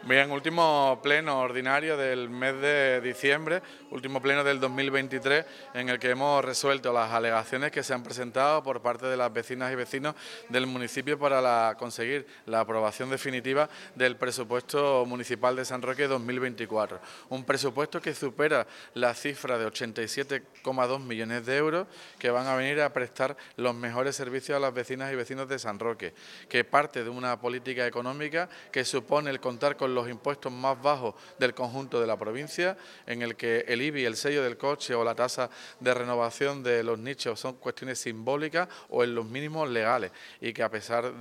Bien, último pleno ordinario del mes de diciembre, último pleno del 2023, en el que hemos resuelto las alegaciones que se han presentado por parte de las vecinas y vecinos del municipio para conseguir la aprobación definitiva del presupuesto municipal de San Roque 2024. Un presupuesto que supera la cifra de 87,2 millones de euros que van a venir a prestar los mejores servicios a las vecinas y vecinos de San Roque, que parte de una política económica que supone el contar con los impuestos más bajos del conjunto de la provincia, en el que el IBI, el sello del coche o la tasa de renovación de los nichos son cuestiones simbólicas o en los mínimos legales, y que a pesar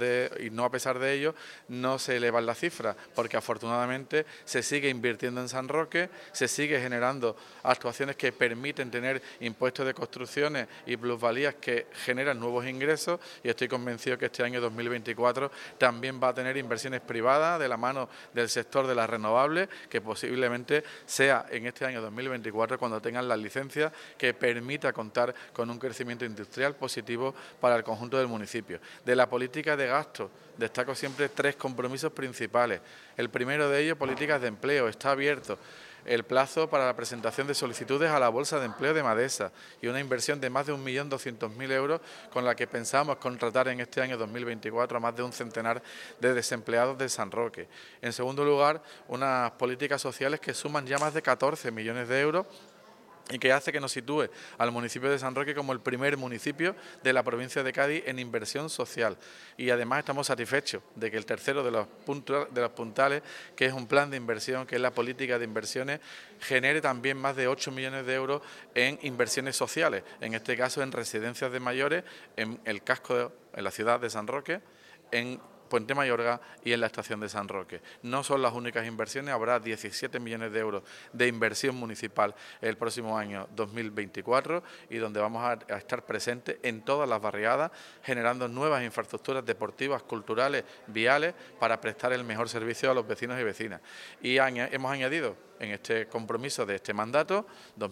de ello no se elevan las cifras, porque afortunadamente se sigue invirtiendo en San Roque, se sigue generando actuaciones que permiten tener impuestos de construcciones y plusvalías que generan nuevos ingresos, y estoy convencido que este año 2024 también va a tener inversiones privadas de la mano del sector de las renovables, que posiblemente sea en este año 2024 cuando tengan las licencias que permita contar con un crecimiento industrial positivo para el conjunto del municipio. De la política de gasto destaco siempre tres compromisos principales. El primero de ellos, políticas de empleo. Está abierto el plazo para la presentación de solicitudes a la Bolsa de Empleo de Madesa y una inversión de más de 1.200.000 euros con la que pensamos contratar en este año 2024 a más de un centenar de desempleados de San Roque. En segundo lugar, unas políticas sociales que suman ya más de 14 millones de euros y que hace que nos sitúe al municipio de San Roque como el primer municipio de la provincia de Cádiz en inversión social. Y además estamos satisfechos de que el tercero de los puntales, que es un plan de inversión, que es la política de inversiones, genere también más de 8 millones de euros en inversiones sociales, en este caso en residencias de mayores, en el casco, en la ciudad de San Roque, en Puente Mayorga y en la estación de San Roque. No son las únicas inversiones, habrá 17 millones de euros de inversión municipal el próximo año 2024 y donde vamos a estar presentes en todas las barriadas, generando nuevas infraestructuras deportivas, culturales, viales, para prestar el mejor servicio a los vecinos y vecinas. Y hemos añadido en este compromiso de este mandato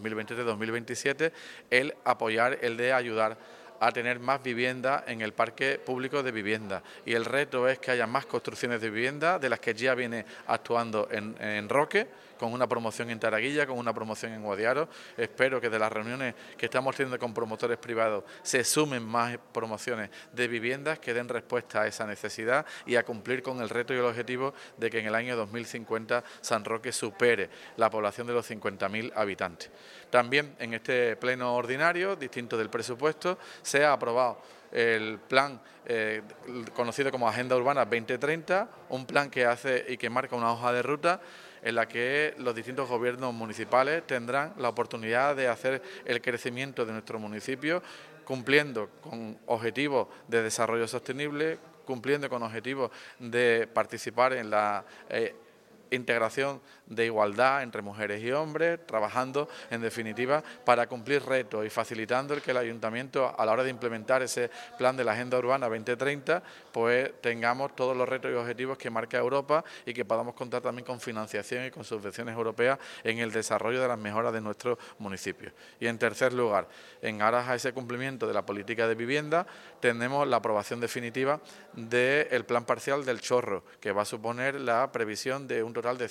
2023-2027 el apoyar, el de ayudar a tener más vivienda en el parque público de vivienda, y el reto es que haya más construcciones de vivienda de las que ya viene actuando en Roque, con una promoción en Taraguilla, con una promoción en Guadiaro. Espero que de las reuniones que estamos teniendo con promotores privados se sumen más promociones de viviendas que den respuesta a esa necesidad y a cumplir con el reto y el objetivo de que en el año 2050 San Roque supere la población de los 50.000 habitantes. También en este pleno ordinario, distinto del presupuesto, se ha aprobado el plan conocido como Agenda Urbana 2030, un plan que hace y que marca una hoja de ruta en la que los distintos gobiernos municipales tendrán la oportunidad de hacer el crecimiento de nuestro municipio, cumpliendo con objetivos de desarrollo sostenible, cumpliendo con objetivos de participar en la integración de igualdad entre mujeres y hombres, trabajando en definitiva para cumplir retos y facilitando el que el ayuntamiento, a la hora de implementar ese plan de la Agenda Urbana 2030, pues tengamos todos los retos y objetivos que marca Europa y que podamos contar también con financiación y con subvenciones europeas en el desarrollo de las mejoras de nuestros municipios. Y en tercer lugar, en aras a ese cumplimiento de la política de vivienda, tenemos la aprobación definitiva del plan parcial del Chorro, que va a suponer la previsión de un total de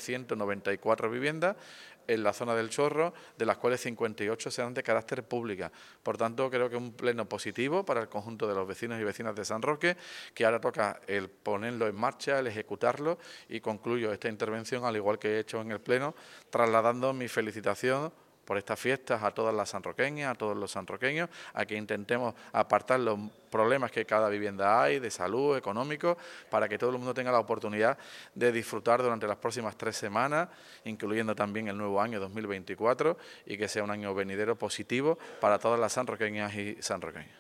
194 viviendas en la zona del Chorro, de las cuales 58 serán de carácter pública. Por tanto, creo que es un pleno positivo para el conjunto de los vecinos y vecinas de San Roque, que ahora toca el ponerlo en marcha, el ejecutarlo, y concluyo esta intervención, al igual que he hecho en el pleno, trasladando mi felicitación por estas fiestas a todas las sanroqueñas, a todos los sanroqueños, a que intentemos apartar los problemas que cada vivienda hay, de salud, económico, para que todo el mundo tenga la oportunidad de disfrutar durante las próximas 3 semanas, incluyendo también el nuevo año 2024, y que sea un año venidero positivo para todas las sanroqueñas y sanroqueños.